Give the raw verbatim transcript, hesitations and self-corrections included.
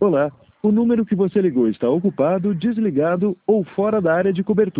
Olá, o número que você ligou está ocupado, desligado ou fora da área de cobertura.